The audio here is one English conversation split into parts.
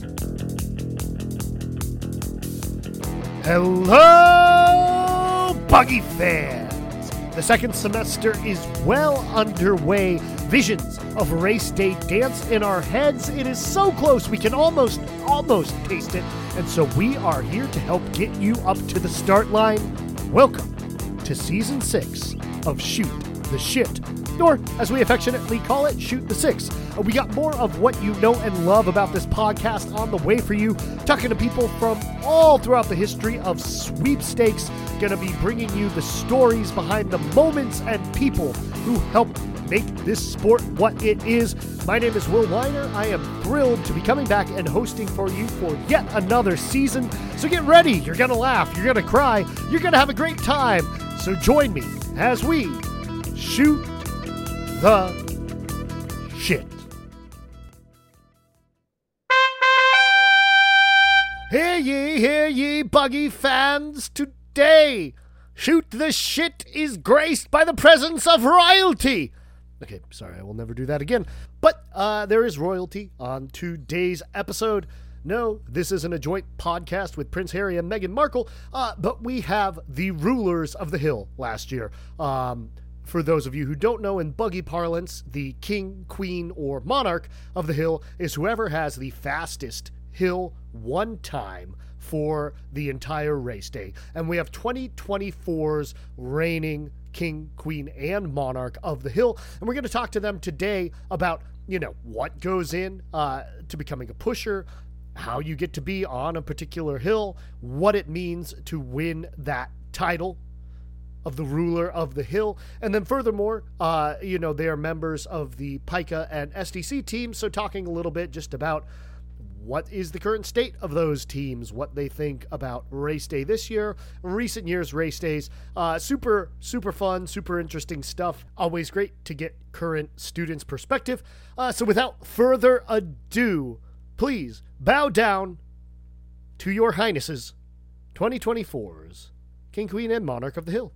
Hello, Buggy fans! The second semester is well underway. Visions of race day dance in our heads. It is so close we can almost taste it. And so we are here to help get you up to the start line. Welcome to Season 6 of Shoot the Shit, or as we affectionately call it, Shoot the Six. We got more of what you know and love about this podcast on the way for you, talking to people from all throughout the history of sweepstakes, going to be bringing you the stories behind the moments and people who helped make this sport what it is. My name is Will Weiner. I am thrilled to be coming back and hosting for you for yet another season. So get ready. You're going to laugh. You're going to cry. You're going to have a great time. So join me as we shoot the shit. Hear ye, Buggy fans. Today, Shoot the Shit is graced by the presence of royalty. Okay, sorry, I will never do that again. But there is royalty on today's episode. No, this isn't a joint podcast with Prince Harry and Meghan Markle, but we have the rulers of the hill last year. For those of you who don't know, in buggy parlance, the king, queen, or monarch of the hill is whoever has the fastest hill one time for the entire race day. And we have 2024's reigning king, queen, and monarch of the hill. And we're going to talk to them today about, what goes in to becoming a pusher, how you get to be on a particular hill, what it means to win that title of the ruler of the hill. And then furthermore, they are members of the PICA and SDC teams. So talking a little bit just about what is the current state of those teams, what they think about race day this year, recent years race days. Super fun, super interesting stuff. Always great to get current students' perspective. So without further ado, please bow down to your highnesses, 2024's King, Queen, and Monarch of the Hill.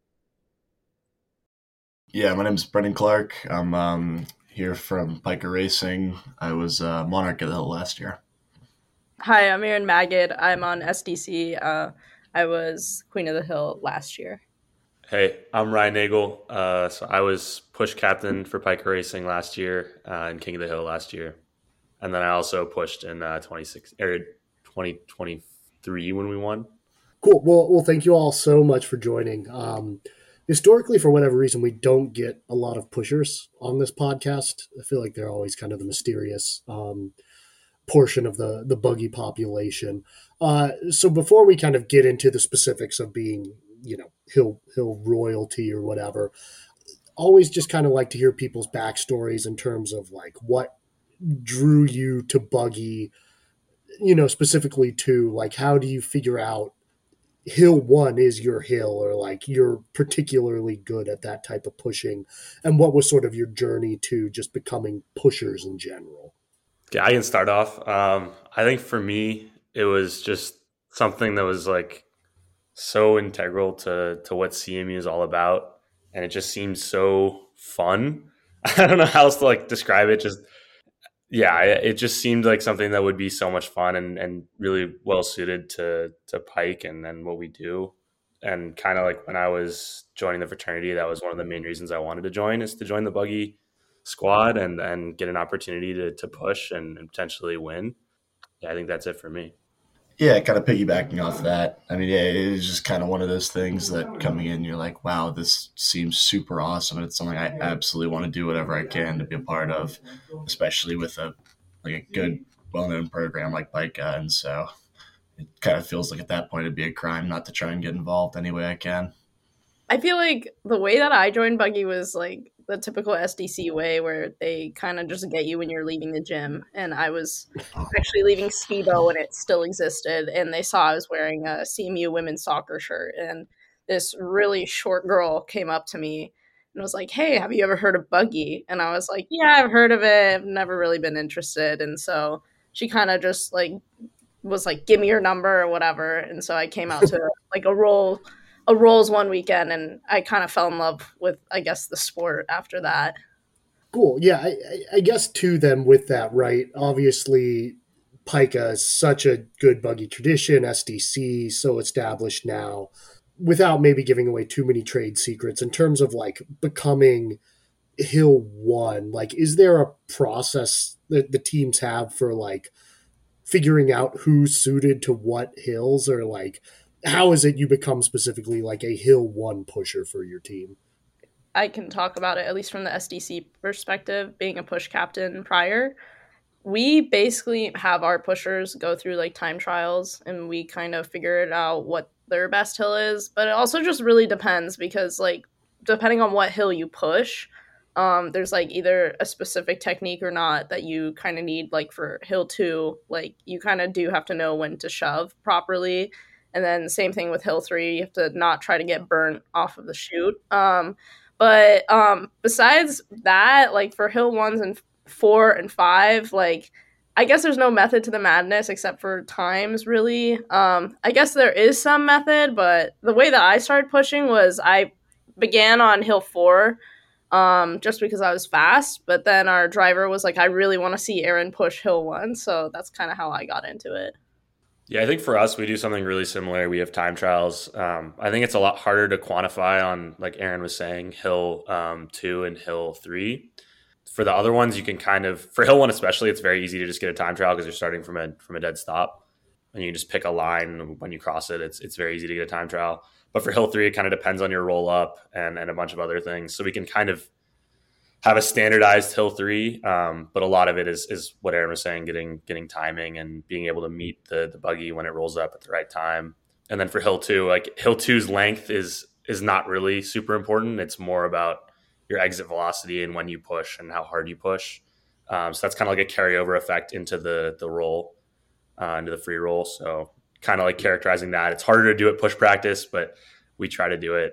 Yeah, my name is Brendan Clark. I'm here from PICA Racing. I was Monarch of the Hill last year. Hi, I'm Erin Magid. I'm on SDC. I was Queen of the Hill last year. Hey, I'm Ryan Nagel. So I was push captain for PICA Racing last year and King of the Hill last year. And then I also pushed in 2023 when we won. Cool. Well, thank you all so much for joining. Historically, for whatever reason, we don't get a lot of pushers on this podcast. I feel like they're always kind of the mysterious portion of the buggy population. So before we kind of get into the specifics of being, hill royalty or whatever, always just kind of like to hear people's backstories in terms of like what drew you to buggy, specifically to like how do you figure out hill one is your hill, or like you're particularly good at that type of pushing, and what was sort of your journey to just becoming pushers in general? Yeah, I can start off. I think for me, it was just something that was like so integral to what CMU is all about, and it just seemed so fun. I don't know how else to like describe it. It just seemed like something that would be so much fun and really well suited to Pike and what we do. And kind of like when I was joining the fraternity, that was one of the main reasons I wanted to join, is to join the buggy squad and get an opportunity to push and potentially win. Yeah, I think that's it for me. Yeah, kind of piggybacking off that. I mean, it is just kind of one of those things that coming in, you're like, wow, this seems super awesome. And it's something I absolutely want to do whatever I can to be a part of, especially with a good, well-known program like PICA. And so it kind of feels like at that point it'd be a crime not to try and get involved any way I can. I feel like the way that I joined buggy was like the typical SDC way, where they kind of just get you when you're leaving the gym. And I was actually leaving Speedo when it still existed, and they saw I was wearing a CMU women's soccer shirt, and this really short girl came up to me and was like, "Hey, have you ever heard of buggy?" And I was like, "Yeah, I've heard of it. I've never really been interested." And so she kind of just like was like, "Give me your number," or whatever. And so I came out to like a Rolls one weekend, and I kind of fell in love with, I guess, the sport after that. Cool. Yeah, I guess too then with that, right? Obviously, Pika is such a good buggy tradition, SDC so established now, without maybe giving away too many trade secrets in terms of like becoming Hill 1, like is there a process that the teams have for like figuring out who's suited to what hills, or like how is it you become specifically like a Hill 1 pusher for your team? I can talk about it, at least from the SDC perspective, being a push captain prior. We basically have our pushers go through like time trials and we kind of figure it out what their best hill is. But it also just really depends because, like, depending on what hill you push, there's like either a specific technique or not that you kind of need. Like for hill 2, like you kind of do have to know when to shove properly. And then same thing with hill 3, you have to not try to get burnt off of the chute. But besides that, like for hill 1s and 4 and 5, like I guess there's no method to the madness except for times, really. I guess there is some method, but the way that I started pushing was I began on hill 4 just because I was fast, but then our driver was like, I really want to see Aaron push hill 1, so that's kind of how I got into it. Yeah, I think for us, we do something really similar. We have time trials. I think it's a lot harder to quantify on, like Aaron was saying, hill 2 and hill 3. For the other ones, you can kind of, for hill 1 especially, it's very easy to just get a time trial because you're starting from a dead stop, and you can just pick a line. When you cross it, it's very easy to get a time trial. But for hill 3, it kind of depends on your roll up and a bunch of other things. So we can kind of have a standardized hill 3, but a lot of it is what Aaron was saying, getting timing and being able to meet the buggy when it rolls up at the right time. And then for hill 2, like hill 2's length is not really super important. It's more about your exit velocity and when you push and how hard you push. So that's kind of like a carryover effect into the roll, into the free roll. So kind of like characterizing that. It's harder to do at push practice, but we try to do it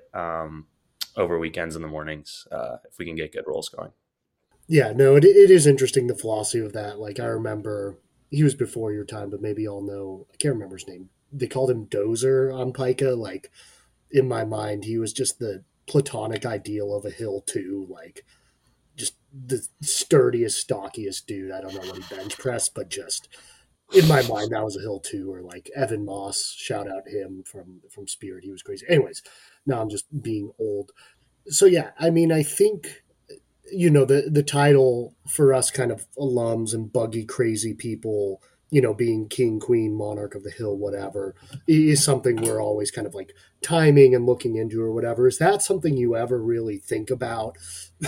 over weekends in the mornings if we can get good rolls going. Yeah, no, it is interesting, the philosophy of that. Like I remember he was before your time, but maybe y'all know, I can't remember his name. They called him Dozer on Pika. Like in my mind, he was just the platonic ideal of a hill 2, like just the sturdiest, stockiest dude. I don't know what he bench pressed, but just in my mind, that was a hill 2. Or like Evan Moss, shout out him from Spirit. He was crazy. Anyways, now I'm just being old. So yeah, I mean, I think, you know, the title for us kind of alums and buggy crazy people, you know, being king, queen, monarch of the hill, whatever, is something we're always kind of like timing and looking into or whatever. Is that something you ever really think about,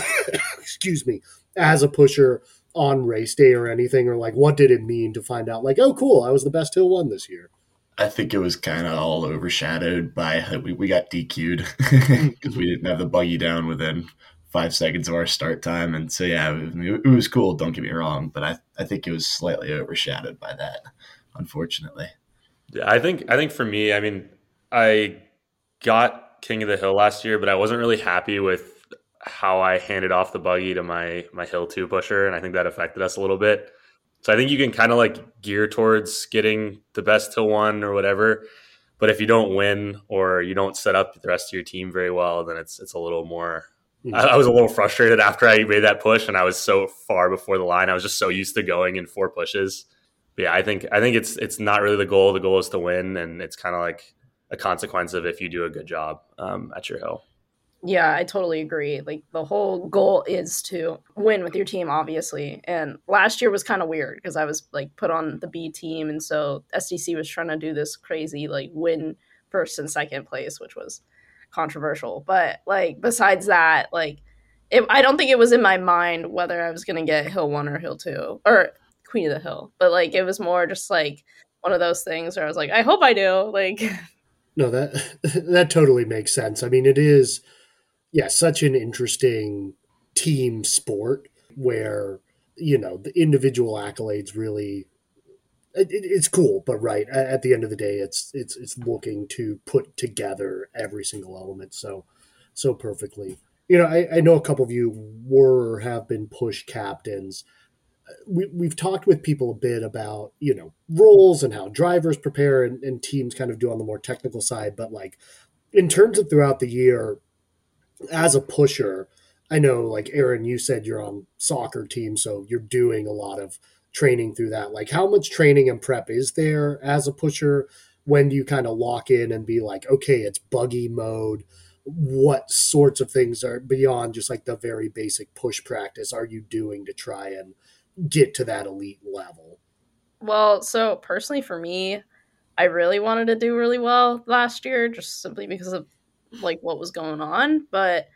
excuse me, as a pusher on race day or anything? Or like, what did it mean to find out like, oh, cool, I was the best hill 1 this year? I think it was kind of all overshadowed by we got DQ'd because we didn't have the buggy down within 5 seconds of our start time. And so, yeah, it was cool. Don't get me wrong. But I think it was slightly overshadowed by that, unfortunately. Yeah, I think for me, I mean, I got King of the Hill last year, but I wasn't really happy with how I handed off the buggy to my hill 2 pusher. And I think that affected us a little bit. So I think you can kind of like gear towards getting the best hill 1 or whatever. But if you don't win or you don't set up the rest of your team very well, then it's a little more. I was a little frustrated after I made that push, and I was so far before the line. I was just so used to going in 4 pushes. But yeah, I think it's not really the goal. The goal is to win, and it's kind of like a consequence of if you do a good job at your hill. Yeah, I totally agree. Like the whole goal is to win with your team, obviously. And last year was kind of weird because I was like put on the B team, and so SDC was trying to do this crazy like win first and second place, which was controversial. But like besides that, like I don't think it was in my mind whether I was gonna get hill 1 or hill 2 or Queen of the Hill. But like it was more just like one of those things where I was like, I hope I do. Like no, that totally makes sense. I mean, it is. Yeah, such an interesting team sport where, you know, the individual accolades really, it's cool, but right, at the end of the day, it's looking to put together every single element so perfectly. You know, I know a couple of you were or have been push captains. We've talked with people a bit about, you know, roles and how drivers prepare and teams kind of do on the more technical side, but like in terms of throughout the year, as a pusher, I know, like Aaron, you said you're on soccer team, so you're doing a lot of training through that? Like, how much training and prep is there as a pusher? When do you kind of lock in and be like, okay, it's buggy mode? What sorts of things are beyond just like the very basic push practice are you doing to try and get to that elite level? Well, so personally for me, I really wanted to do really well last year just simply because of like what was going on, but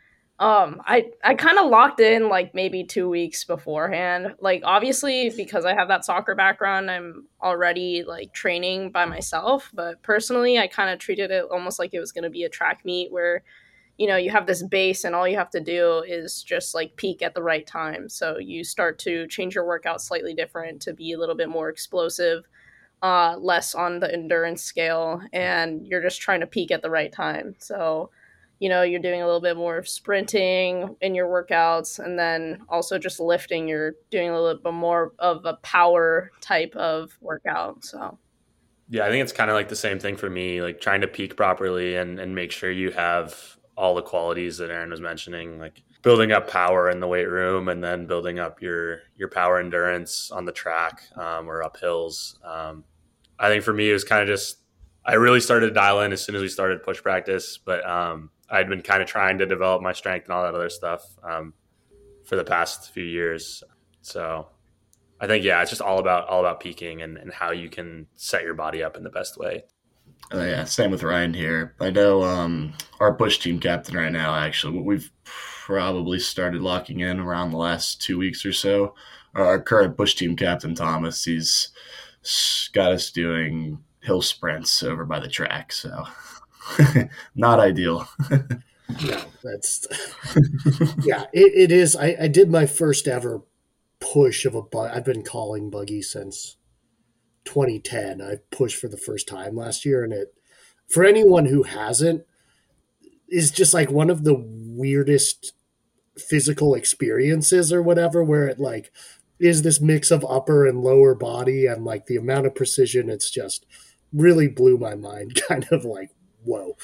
I kind of locked in like maybe 2 weeks beforehand. Like obviously because I have that soccer background, I'm already like training by myself, but personally I kind of treated it almost like it was going to be a track meet where you have this base and all you have to do is just like peak at the right time. So you start to change your workout slightly different to be a little bit more explosive, less on the endurance scale, and you're just trying to peak at the right time. So, you're doing a little bit more of sprinting in your workouts, and then also just lifting. You're doing a little bit more of a power type of workout. So, Yeah, I think it's kind of like the same thing for me, like trying to peak properly and make sure you have all the qualities that Aaron was mentioning, like building up power in the weight room and then building up your power endurance on the track or up hills. I think for me, it was kind of just, I really started to dial in as soon as we started push practice, but I'd been kind of trying to develop my strength and all that other stuff for the past few years. So I think, yeah, it's just all about peaking and how you can set your body up in the best way. Yeah, same with Ryan here. I know our push team captain right now, actually, we've probably started locking in around the last 2 weeks or so. Our current push team captain, Thomas, he's got us doing hill sprints over by the track, so not ideal. No, that's yeah, it is. I did my first ever push of a bug. I've been calling buggy since 2010. I pushed for the first time last year, and it, for anyone who hasn't, is just like one of the weirdest physical experiences or whatever, where it like is this mix of upper and lower body and like the amount of precision. It's just really blew my mind. Kind of like, whoa,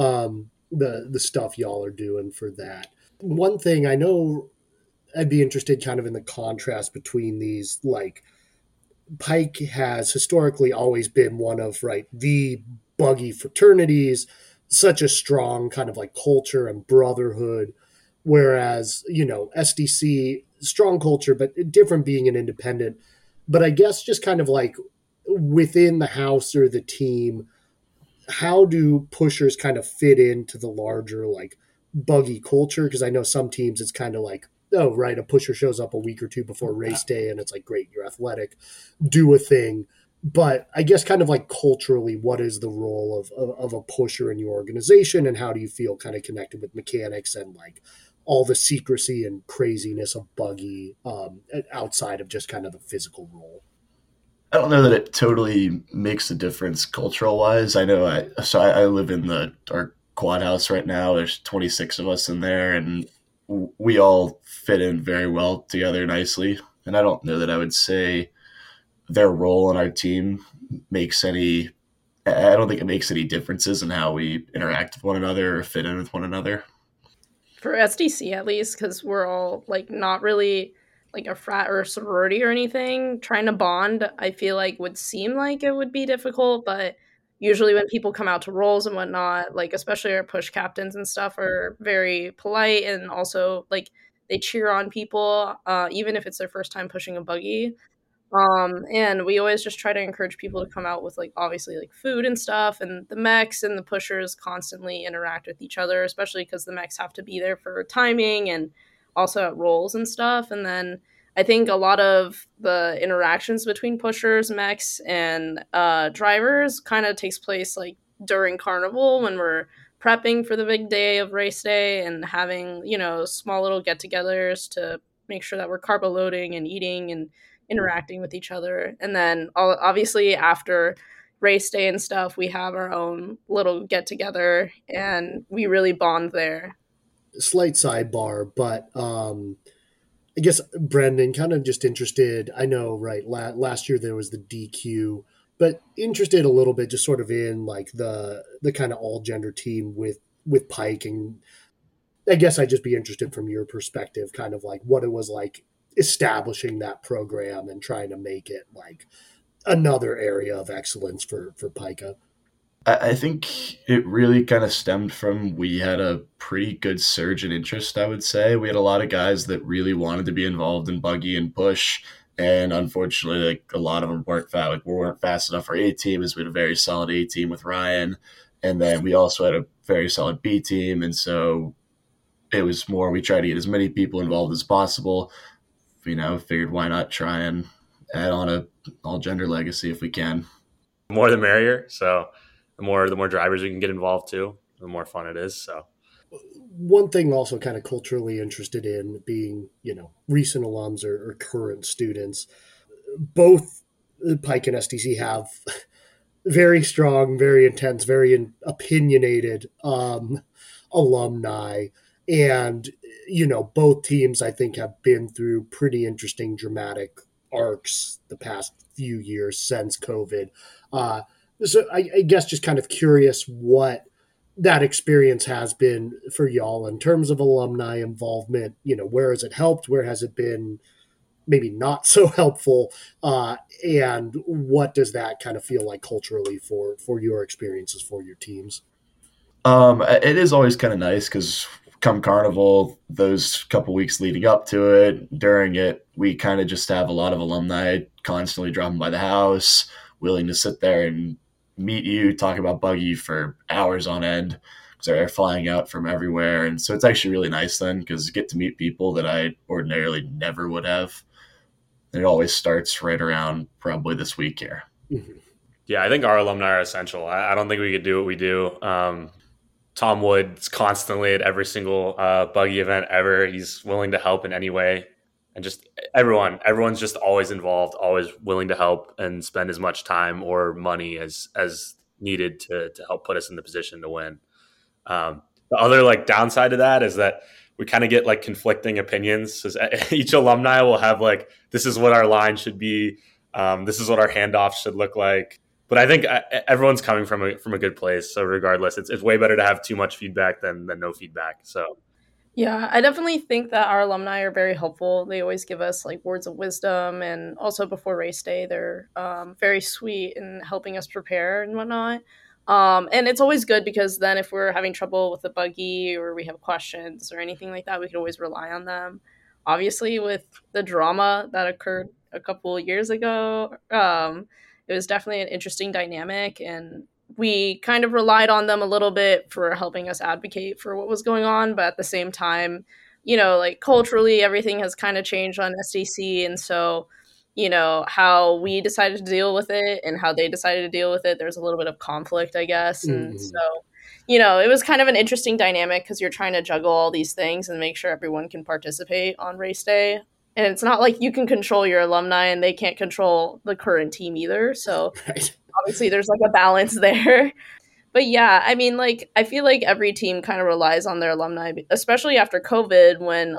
the stuff y'all are doing for that. One thing I know, I'd be interested kind of in the contrast between these. Like, Pike has historically always been one of, right, the buggy fraternities, such a strong kind of like culture and brotherhood. Whereas, SDC, strong culture, but different being an independent. But I guess just kind of like within the house or the team, how do pushers kind of fit into the larger like buggy culture? Because I know some teams it's kind of like, oh, right, a pusher shows up a week or two before race day and it's like, great, you're athletic, do a thing. But I guess kind of like culturally, what is the role of a pusher in your organization, and how do you feel kind of connected with mechanics and like all the secrecy and craziness of buggy outside of just kind of the physical role? I don't know that it totally makes a difference cultural wise. I know I live in our quad house right now. There's 26 of us in there, and we all fit in very well together nicely. And I don't know that I would say their role in our team makes any, I don't think it makes any differences in how we interact with one another or fit in with one another. for SDC at least, because we're all like not really like a frat or a sorority or anything, trying to bond, I feel like would seem like it would be difficult, but usually when people come out to roles and whatnot, like especially our push captains and stuff are very polite, and also like they cheer on people, even if it's their first time pushing a buggy. And we always just try to encourage people to come out with like obviously like food and stuff, and the mechs and the pushers constantly interact with each other, especially because the mechs have to be there for timing and also at rolls and stuff. And then I think a lot of the interactions between pushers, mechs, and drivers kind of takes place like during carnival when we're prepping for the big day of race day and having, small little get-togethers to make sure that we're carbo loading and eating and interacting with each other. And then obviously after race day and stuff, we have our own little get together and we really bond there. Slight sidebar, but I guess Brendan, kind of just interested. I know, right? Last year there was the DQ, but interested a little bit, just sort of in like the kind of all gender team with Pike, and I guess I'd just be interested from your perspective, kind of like what it was like establishing that program and trying to make it like another area of excellence for Pica? I think it really kind of stemmed from we had a pretty good surge in interest, I would say. We had a lot of guys that really wanted to be involved in buggy and push. And unfortunately, like a lot of them weren't fast enough for A team, as we had a very solid A team with Ryan. And then we also had a very solid B team. And so it was more, we tried to get as many people involved as possible. Figured why not try and add on a all gender legacy if we can. The more the merrier. So the more drivers we can get involved too, the more fun it is. So one thing also kind of culturally interested in being, recent alums or current students, both Pike and SDC have very strong, very intense, very opinionated alumni. And, both teams, I think, have been through pretty interesting, dramatic arcs the past few years since COVID. So I guess just kind of curious what that experience has been for y'all in terms of alumni involvement. Where has it helped? Where has it been maybe not so helpful? And what does that kind of feel like culturally for your experiences for your teams? It is always kind of nice because come Carnival, those couple weeks leading up to it, during it, we kind of just have a lot of alumni constantly dropping by the house, willing to sit there and meet you, talk about buggy for hours on end because they're flying out from everywhere. And so it's actually really nice then because you get to meet people that I ordinarily never would have. And it always starts right around probably this week here. Mm-hmm. Yeah, I think our alumni are essential. I don't think we could do what we do. Tom Wood's constantly at every single buggy event ever. He's willing to help in any way. And just everyone's just always involved, always willing to help and spend as much time or money as needed to help put us in the position to win. The other downside to that is that we kind of get conflicting opinions. So each alumni will have this is what our line should be. This is what our handoff should look like. But I think everyone's coming from a good place. So regardless, it's way better to have too much feedback than no feedback. So. Yeah, I definitely think that our alumni are very helpful. They always give us words of wisdom, and also before race day, they're very sweet in helping us prepare and whatnot. And it's always good because then if we're having trouble with the buggy or we have questions or anything like that, we can always rely on them. Obviously, with the drama that occurred a couple of years ago, it was definitely an interesting dynamic, and we kind of relied on them a little bit for helping us advocate for what was going on. But at the same time, culturally, everything has kind of changed on SDC. And so, how we decided to deal with it and how they decided to deal with it, there's a little bit of conflict, I guess. Mm-hmm. And so, it was kind of an interesting dynamic because you're trying to juggle all these things and make sure everyone can participate on race day. And it's not like you can control your alumni and they can't control the current team either. So right. Obviously there's a balance there. But yeah, I mean, I feel like every team kind of relies on their alumni, especially after COVID when,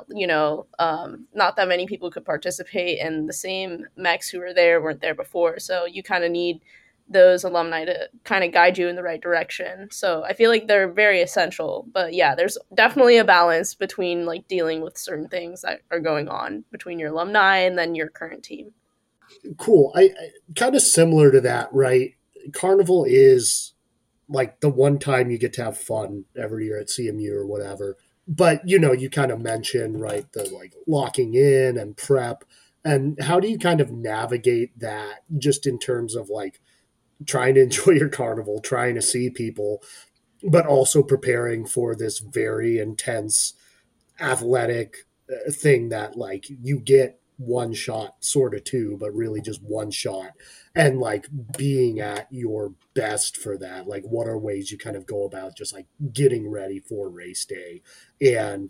not that many people could participate and the same mechs who were there weren't there before. So you kind of need those alumni to kind of guide you in the right direction. So I feel like they're very essential. But yeah, there's definitely a balance between dealing with certain things that are going on between your alumni and then your current team. Cool. I kind of similar to that, right? Carnival is the one time you get to have fun every year at CMU or whatever. But, you kind of mentioned, right, the locking in and prep. And how do you kind of navigate that just in terms of trying to enjoy your carnival, trying to see people, but also preparing for this very intense athletic thing that you get one shot, sort of two, but really just one shot, and being at your best for that. What are ways you kind of go about just getting ready for race day, and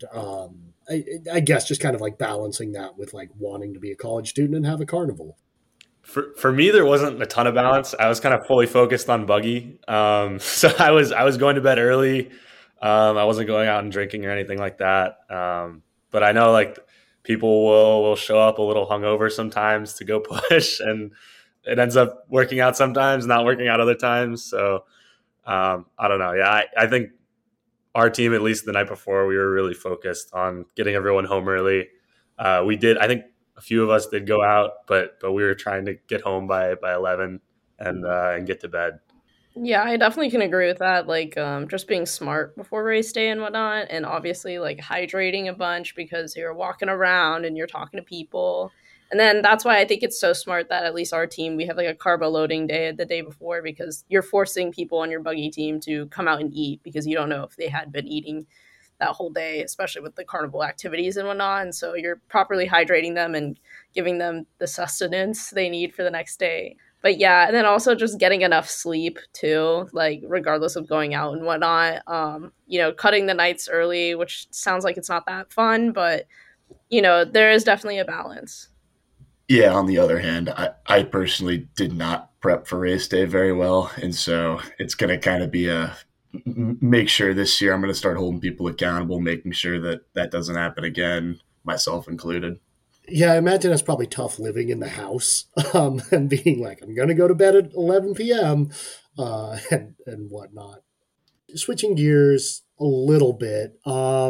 I guess just kind of balancing that with wanting to be a college student and have a carnival. For me, there wasn't a ton of balance. I was kind of fully focused on buggy, so I was going to bed early. I wasn't going out and drinking or anything like that. But I know people will show up a little hungover sometimes to go push, and it ends up working out sometimes, not working out other times. So I don't know. Yeah, I think our team, at least the night before, we were really focused on getting everyone home early. We did. I think A few of us did go out, but we were trying to get home by 11 and get to bed. Yeah, I definitely can agree with that. Like, just being smart before race day and whatnot, and obviously like hydrating a bunch because you're walking around and you're talking to people. And then that's why I think it's so smart that at least our team, we have like a carbo loading day the day before, because you're forcing people on your buggy team to come out and eat because you don't know if they had been eating that whole day, especially with the carnival activities and whatnot. And so you're properly hydrating them and giving them the sustenance they need for the next day. But yeah, and then also just getting enough sleep too, like regardless of going out and whatnot. Cutting the nights early, which sounds like it's not that fun, but there is definitely a balance. Yeah, on the other hand, I personally did not prep for race day very well. And so it's going to kind of be make sure this year I'm going to start holding people accountable, making sure that doesn't happen again, myself included. Yeah, I imagine it's probably tough living in the house and being like, I'm going to go to bed at 11 p.m. And whatnot. Switching gears a little bit,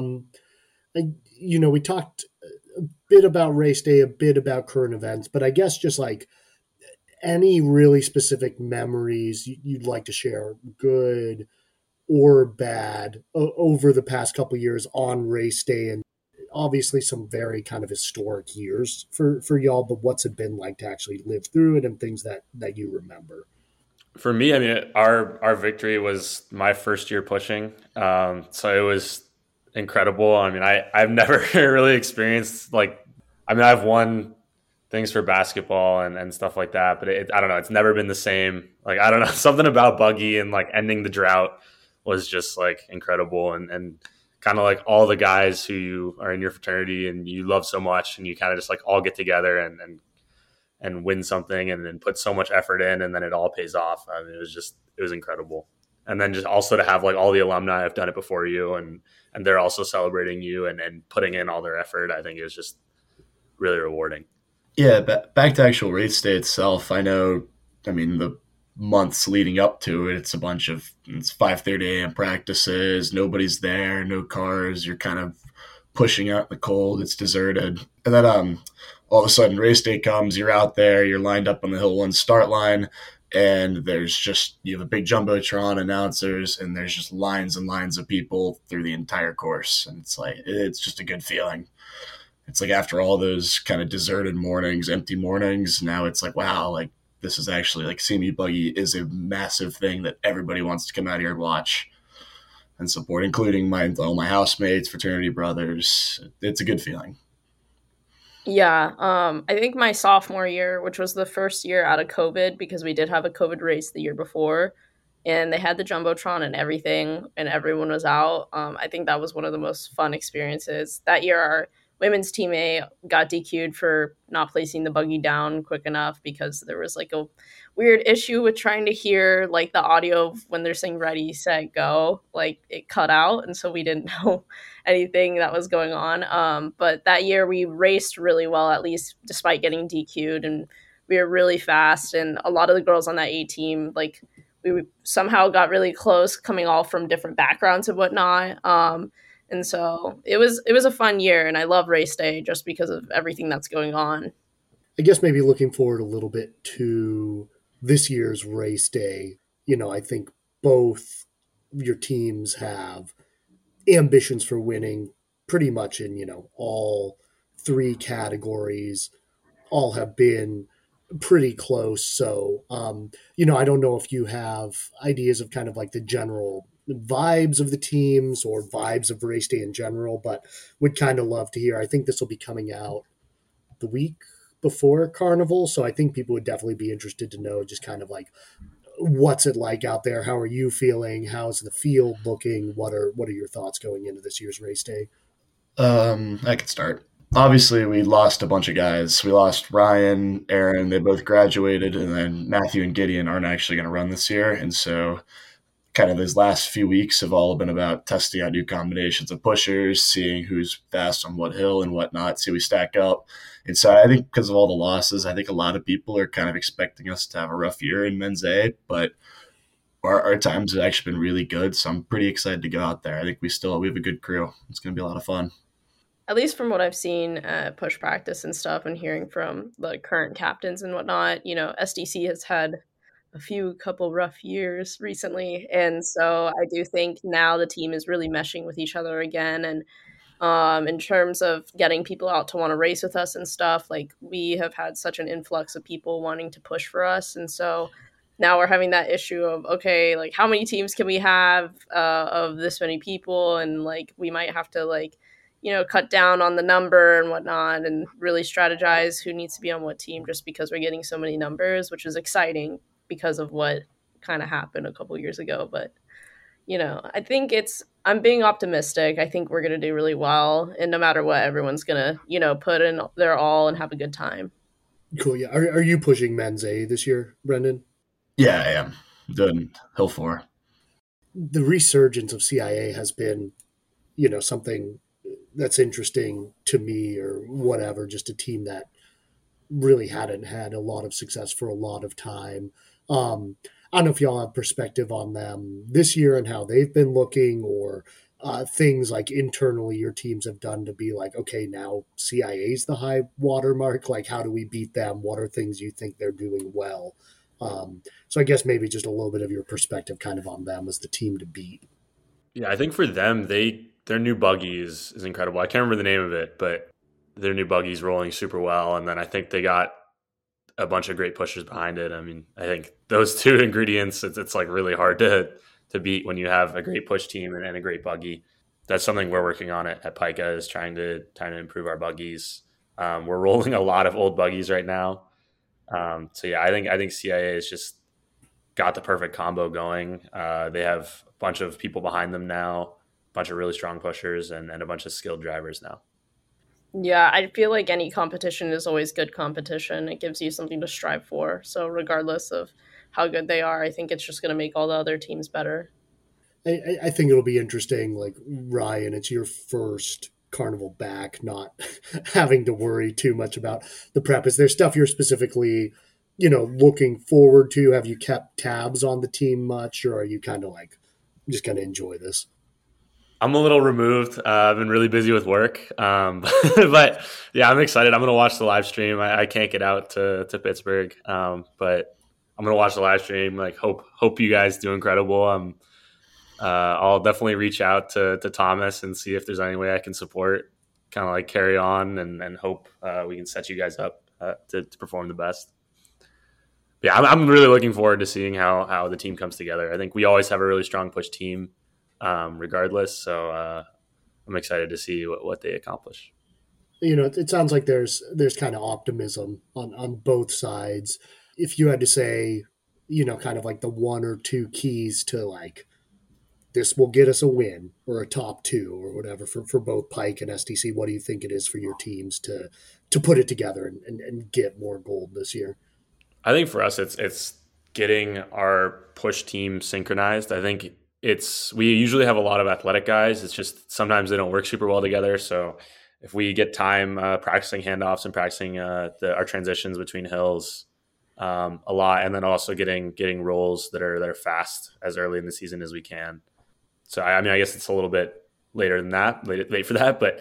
we talked a bit about race day, a bit about current events, but I guess just like any really specific memories you'd like to share, good or bad, over the past couple of years on race day, and obviously some very kind of historic years for y'all, but what's it been like to actually live through it and things that you remember? For me, I mean, our victory was my first year pushing. So it was incredible. I mean, I've never really experienced I've won things for basketball and stuff like that, but I don't know. It's never been the same. Like, I don't know, something about buggy and like ending the drought was just like incredible. And kind of like all the guys who you are in your fraternity and you love so much, and you kind of just like all get together and win something and then put so much effort in, and then it all pays off. I mean, it was incredible. And then just also to have like all the alumni have done it before you, and they're also celebrating you and putting in all their effort. I think it was just really rewarding. Yeah, back to actual race day itself. I mean, the months leading up to it, it's 5:30 a.m. practices. Nobody's there, no cars. You're kind of pushing out in the cold. It's deserted. And then all of a sudden race day comes. You're out there. You're lined up on the Hill 1 start line. And you have a big Jumbotron, announcers, and there's just lines and lines of people through the entire course. And it's just a good feeling. It's like after all those kind of deserted mornings, empty mornings, now it's like, wow, like this is actually like CMU Buggy is a massive thing that everybody wants to come out here and watch and support, including all my housemates, fraternity brothers. It's a good feeling. Yeah, I think my sophomore year, which was the first year out of COVID, because we did have a COVID race the year before, and they had the Jumbotron and everything, and everyone was out. I think that was one of the most fun experiences. That year, our women's team A got DQ'd for not placing the buggy down quick enough because there was like a weird issue with trying to hear like the audio of when they're saying ready, set, go. Like it cut out, and so we didn't know anything that was going on. But that year we raced really well, at least despite getting DQ'd, and we were really fast. And a lot of the girls on that A team, like we somehow got really close, coming all from different backgrounds and whatnot. And so it was a fun year, and I love race day just because of everything that's going on. I guess maybe looking forward a little bit to this year's race day. I think both your teams have ambitions for winning pretty much in, all three categories, all have been pretty close. So, I don't know if you have ideas of kind of like the general vibes of the teams or vibes of race day in general, but would kind of love to hear. I think this will be coming out the week before Carnival, so I think people would definitely be interested to know just kind of like, what's it like out there? How are you feeling? How's the field looking? What are your thoughts going into this year's race day? I could start. Obviously, we lost a bunch of guys. We lost Ryan, Aaron. They both graduated, and then Matthew and Gideon aren't actually going to run this year. And so kind of those last few weeks have all been about testing out new combinations of pushers, seeing who's fast on what hill and whatnot, see we stack up. And so I think because of all the losses, I think a lot of people are kind of expecting us to have a rough year in men's A, but our times have actually been really good. So I'm pretty excited to go out there. I think we have a good crew. It's going to be a lot of fun. at least from what I've seen at push practice and stuff and hearing from the current captains and whatnot, SDC has had a couple rough years recently. And so I do think now the team is really meshing with each other again. And in terms of getting people out to want to race with us and stuff, like we have had such an influx of people wanting to push for us. And so now we're having that issue of, okay, like how many teams can we have of this many people? And like, we might have to cut down on the number and whatnot and really strategize who needs to be on what team just because we're getting so many numbers, which is exciting because of what kind of happened a couple years ago. But, I think I'm being optimistic. I think we're going to do really well. And no matter what, everyone's going to, put in their all and have a good time. Cool. Yeah. Are you pushing men's A this year, Brendan? Yeah, I am. Doing Hill 4. The resurgence of CIA has been, something that's interesting to me or whatever, just a team that really hadn't had a lot of success for a lot of time. I don't know if y'all have perspective on them this year and how they've been looking, or things like internally your teams have done to be like, okay, now CIA's the high watermark. Like, how do we beat them? What are things you think they're doing well? So I guess maybe just a little bit of your perspective kind of on them as the team to beat. Yeah, I think for them, their new buggy is incredible. I can't remember the name of it, but their new buggy's rolling super well. And then I think they got a bunch of great pushers behind it. I mean, I think those two ingredients, it's like really hard to beat when you have a great push team and a great buggy. That's something we're working on at Pika, is trying to improve our buggies. We're rolling a lot of old buggies right now. So yeah, I think CIA has just got the perfect combo going. They have a bunch of people behind them now, a bunch of really strong pushers, and a bunch of skilled drivers now. Yeah, I feel like any competition is always good competition. It gives you something to strive for. So regardless of how good they are, I think it's just going to make all the other teams better. I think it'll be interesting. Like, Ryan, it's your first carnival back, not having to worry too much about the prep. Is there stuff you're specifically, looking forward to? Have you kept tabs on the team much, or are you kind of like just going to enjoy this? I'm a little removed. I've been really busy with work. But yeah, I'm excited. I'm going to watch the live stream. I can't get out to Pittsburgh. But I'm going to watch the live stream. Like, hope you guys do incredible. I'll definitely reach out to Thomas and see if there's any way I can support, kind of like carry on and hope we can set you guys up to perform the best. But yeah, I'm really looking forward to seeing how the team comes together. I think we always have a really strong push team, regardless. So I'm excited to see what they accomplish. It sounds like there's kind of optimism on both sides. If you had to say, kind of like the one or two keys to like, this will get us a win or a top two or whatever for both Pike and SDC, what do you think it is for your teams to put it together and get more gold this year? I think for us, it's getting our push team synchronized. I think we usually have a lot of athletic guys. It's just sometimes they don't work super well together. So if we get time practicing handoffs and practicing our transitions between hills a lot, and then also getting rolls that are fast as early in the season as we can. So I mean, I guess it's a little bit later than that, late for that, but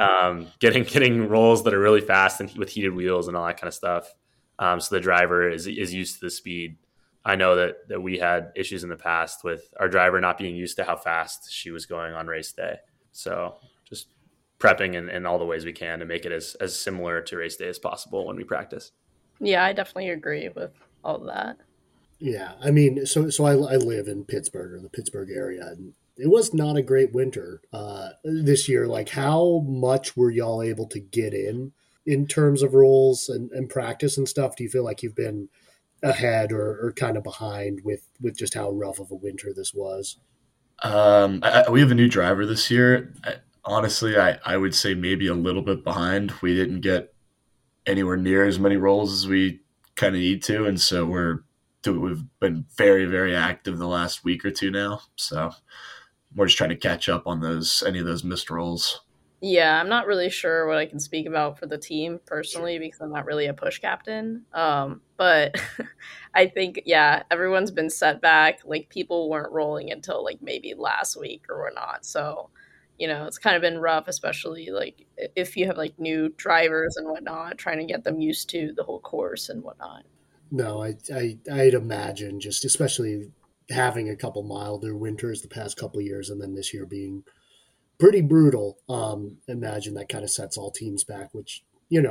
getting rolls that are really fast and with heated wheels and all that kind of stuff. So the driver is used to the speed. I know that we had issues in the past with our driver not being used to how fast she was going on race day. So just prepping in all the ways we can to make it as similar to race day as possible when we practice. Yeah, I definitely agree with all of that. Yeah, I mean, so I live in Pittsburgh, or the Pittsburgh area, and it was not a great winter this year. Like, how much were y'all able to get in terms of rolls and practice and stuff? Do you feel like you've been ahead or kind of behind with just how rough of a winter this was? We have a new driver this year. Honestly, I would say maybe a little bit behind. We didn't get anywhere near as many rolls as we kind of need to, and so we've been very, very active the last week or two now. So we're just trying to catch up on any of those missed rolls. Yeah, I'm not really sure what I can speak about for the team personally because I'm not really a push captain. But I think, yeah, everyone's been set back. Like, people weren't rolling until like maybe last week or whatnot. So it's kind of been rough, especially like if you have like new drivers and whatnot, trying to get them used to the whole course and whatnot. No, I'd imagine just especially having a couple milder winters the past couple of years, and then this year being pretty brutal. Imagine that kind of sets all teams back, which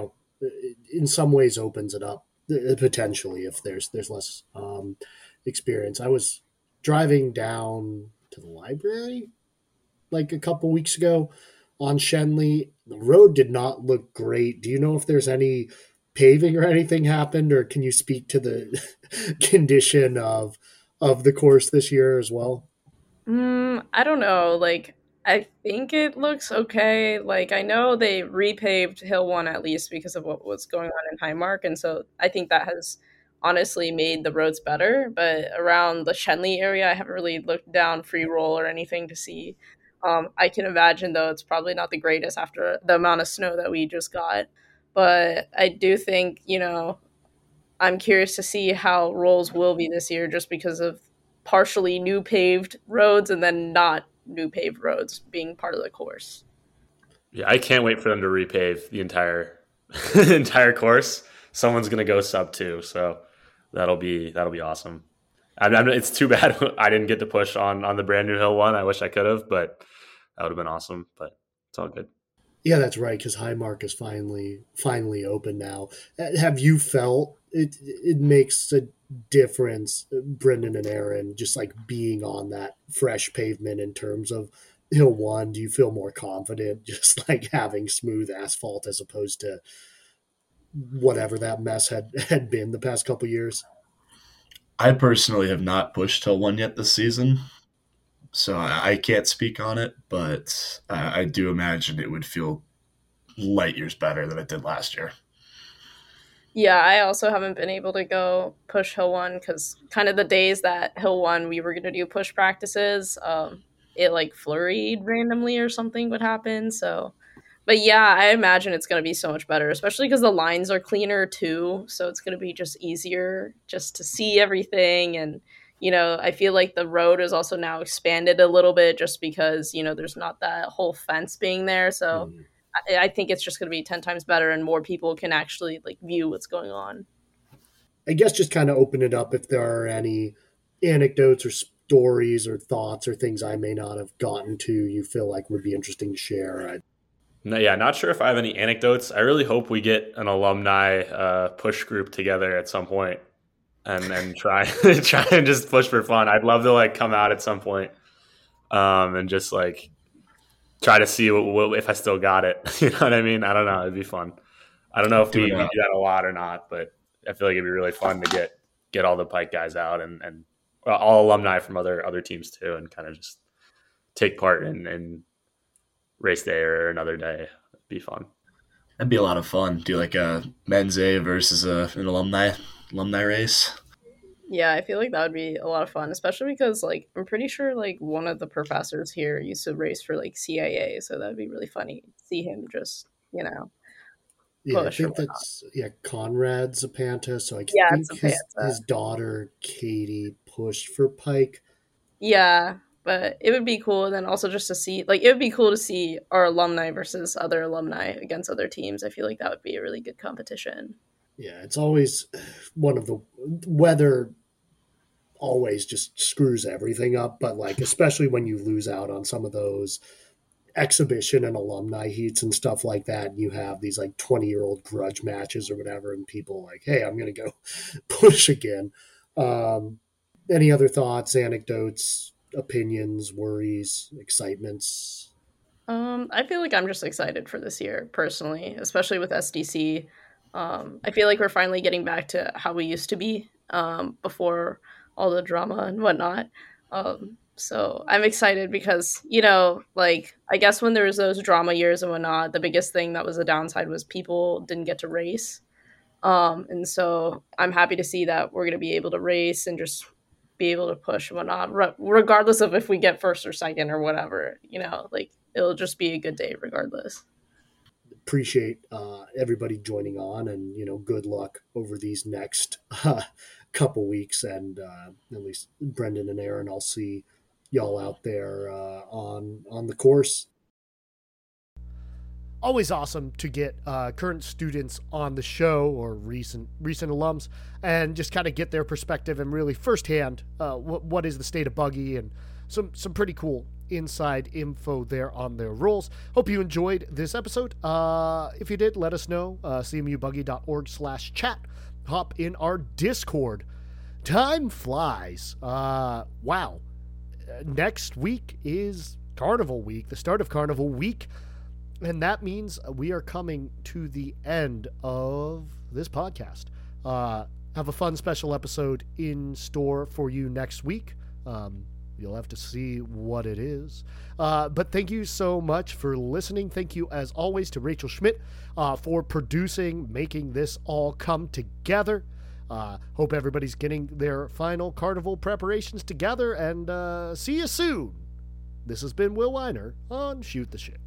in some ways opens it up potentially if there's less experience. I was driving down to the library like a couple weeks ago on Shenley. The road did not look great. Do you know if there's any paving or anything happened, or can you speak to the condition of the course this year as well? I don't know. Like, I think it looks okay. Like, I know they repaved Hill 1 at least because of what was going on in Highmark. And so I think that has honestly made the roads better. But around the Shenley area, I haven't really looked down free roll or anything to see. I can imagine, though, it's probably not the greatest after the amount of snow that we just got. But I do think, I'm curious to see how rolls will be this year just because of partially new paved roads and then not new paved roads being part of the course. Yeah, I can't wait for them to repave the entire the entire course. Someone's gonna go sub two, so that'll be awesome. It's too bad I didn't get to push on the brand new Hill one. I wish I could have, but that would have been awesome. But it's all good. Yeah, that's right. Because Highmark is finally open now. Have you felt it? It makes a difference, Brendan and Aaron, just like being on that fresh pavement in terms of Hill One. Do you feel more confident just like having smooth asphalt as opposed to whatever that mess had been the past couple years? I personally have not pushed till one yet this season, so I can't speak on it, but I do imagine it would feel light years better than it did last year. Yeah, I also haven't been able to go push Hill 1 because kind of the days that Hill 1 we were going to do push practices, it like flurried randomly or something would happen. So, but yeah, I imagine it's going to be so much better, especially because the lines are cleaner too. So it's going to be just easier just to see everything. And, I feel like the road is also now expanded a little bit just because, there's not that whole fence being there. So I think it's just going to be 10 times better and more people can actually like view what's going on. I guess just kind of open it up if there are any anecdotes or stories or thoughts or things I may not have gotten to you feel like would be interesting to share. No, yeah, not sure if I have any anecdotes. I really hope we get an alumni push group together at some point and try try and just push for fun. I'd love to like come out at some point and just like try to see if I still got it. You know what I mean? I don't know. It'd be fun. I don't know if we do that a lot or not, but I feel like it'd be really fun to get all the Pike guys out and all alumni from other teams too, and kind of just take part in race day or another day. It'd be fun. That'd be a lot of fun. Do like a men's A versus an alumni race. Yeah, I feel like that would be a lot of fun, especially because like I'm pretty sure like one of the professors here used to race for like CIA, so that'd be really funny to see him just, Yeah, I push or think whatnot. that's Conrad Zapanta. So I Yeah, think it's a his daughter Katie pushed for Pike. Yeah, but it would be cool. And then also just to see, like, it would be cool to see our alumni versus other alumni against other teams. I feel like that would be a really good competition. Yeah, it's always one of the weather always just screws everything up, but like especially when you lose out on some of those exhibition and alumni heats and stuff like that, and you have these like 20-year-old grudge matches or whatever, and people like, hey, I'm gonna go push again. Um, any other thoughts, anecdotes, opinions, worries, excitements? I feel like I'm just excited for this year personally, especially with SDC. I feel like we're finally getting back to how we used to be before all the drama and whatnot. So I'm excited because, like, I guess when there was those drama years and whatnot, the biggest thing that was a downside was people didn't get to race. And so I'm happy to see that we're going to be able to race and just be able to push and whatnot, regardless of if we get first or second or whatever, like it'll just be a good day regardless. Appreciate everybody joining on, and good luck over these next couple weeks. And at least Brendan and Aaron, I'll see y'all out there on the course. always awesome to get current students on the show, or recent alums, and just kind of get their perspective and really firsthand what is the state of Buggy, and some pretty cool inside info there on their roles. Hope you enjoyed this episode. If you did, let us know. cmubuggy.org/chat. Hop in our Discord. Time flies. Wow. Next week is Carnival Week, the start of Carnival Week. And that means we are coming to the end of this podcast. Have a fun special episode in store for you next week. You'll have to see what it is. But thank you so much for listening. Thank you, as always, to Rachel Schmidt for producing, making this all come together. Hope everybody's getting their final carnival preparations together, and see you soon. This has been Will Weiner on Shoot the Shit.